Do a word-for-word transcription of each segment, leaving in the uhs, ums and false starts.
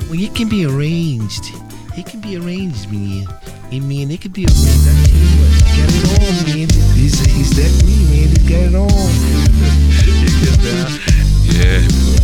Well, it can be arranged. It can be arranged, man. Hey, man, it can be arranged. I tell you what, he got it on, man. He's, he's that me, man. He got it on. You get that? Yeah.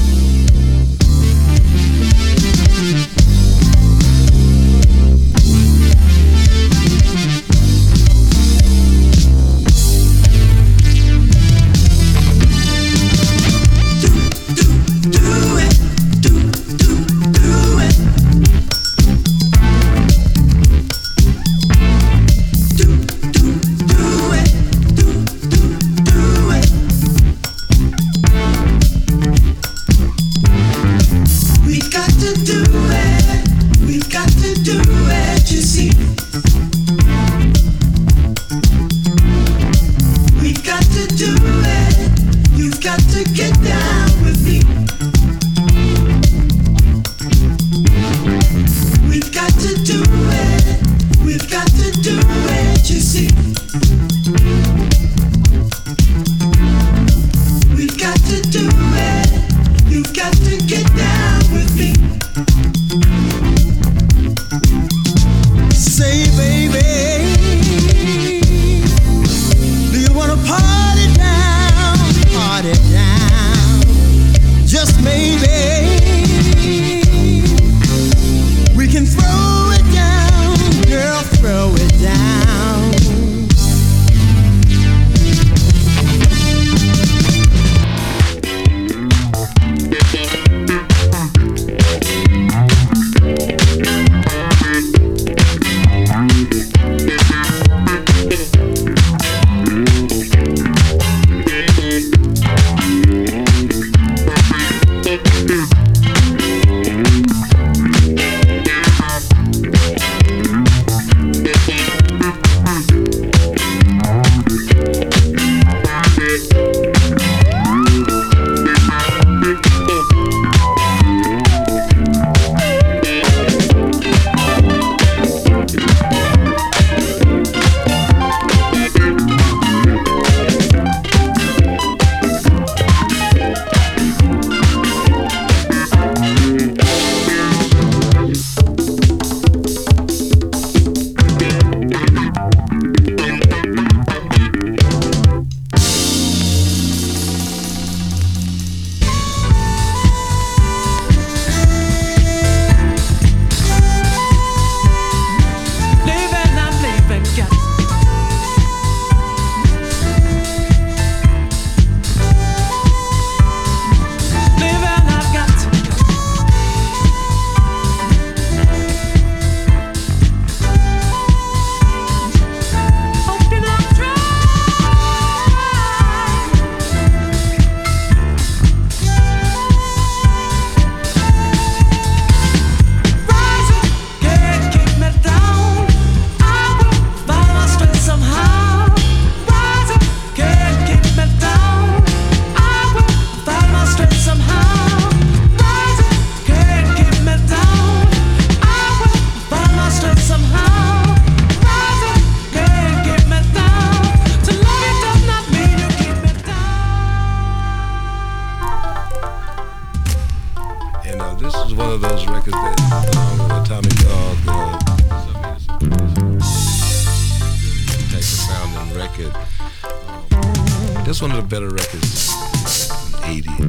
That's one of the better records in the eighties.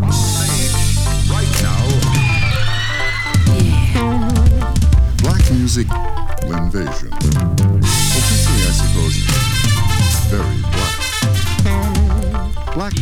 Right now. Yeah. Black music, Linvasion. Officially, I suppose, very black. Black.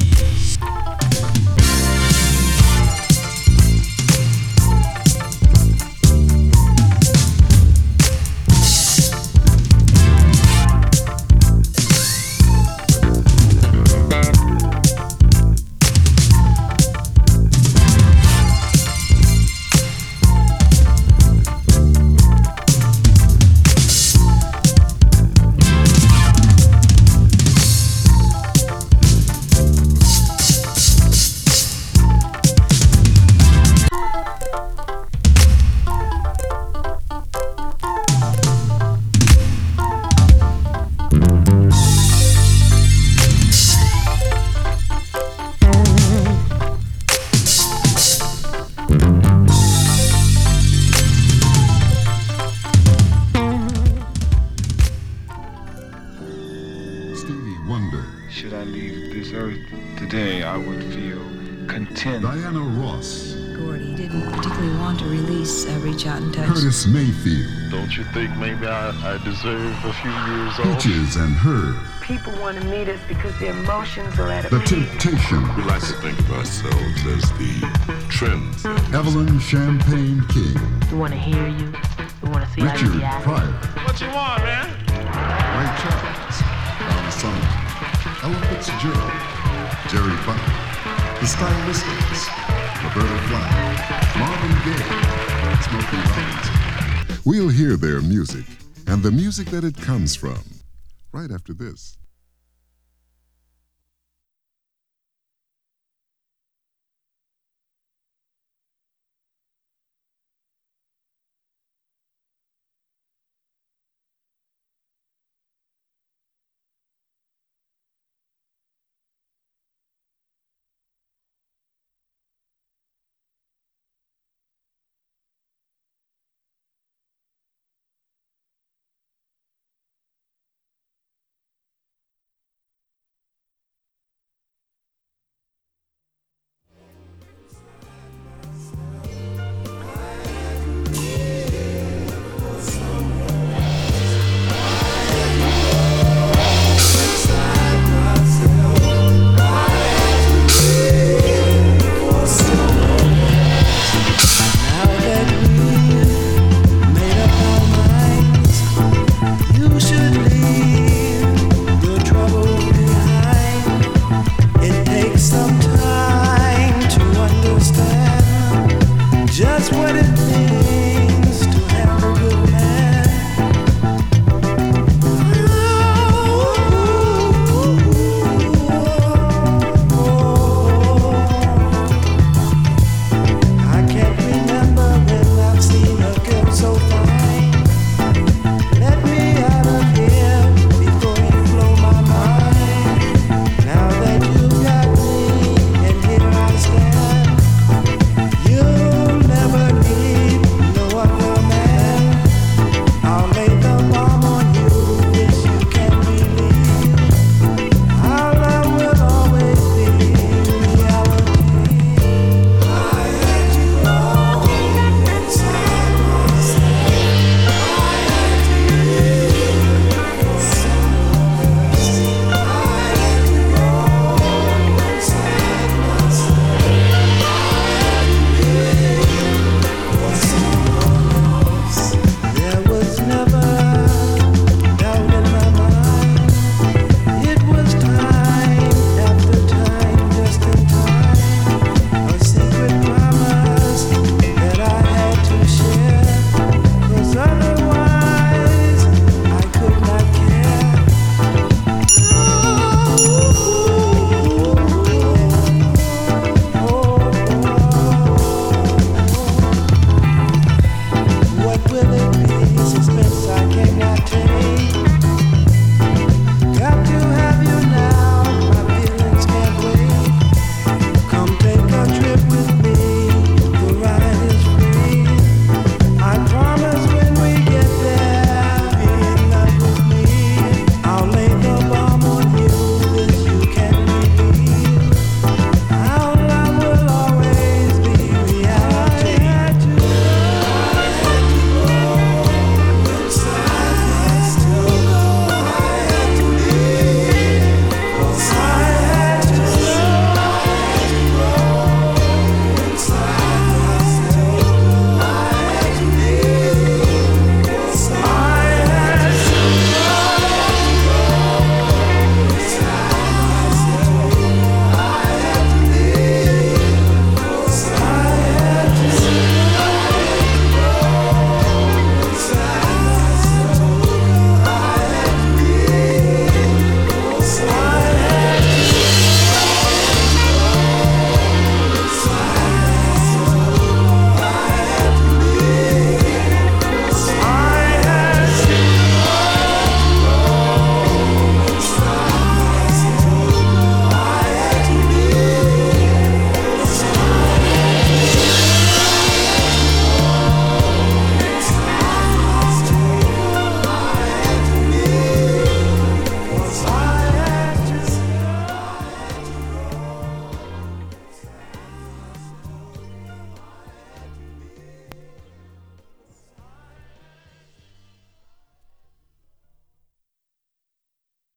I leave this earth today, I would feel content. Diana Ross. Gordy didn't particularly want to release uh, Reach Out and Touch. Curtis Mayfield. Don't you think maybe I, I deserve a few years off? Peaches and Herb. People want to meet us because their emotions are at a The peak. Temptation. We like to think of ourselves as the trends. Evelyn Champagne King. We want to hear you. We want to see Richard how you act. Pryor. What you want, man? Ray Charles. Don Summer. Ella Fitzgerald. Jerry Butler. The Stylistics. Roberta Flack. Marvin Gaye. Smokey Robinson. We'll hear their music and the music that it comes from right after this.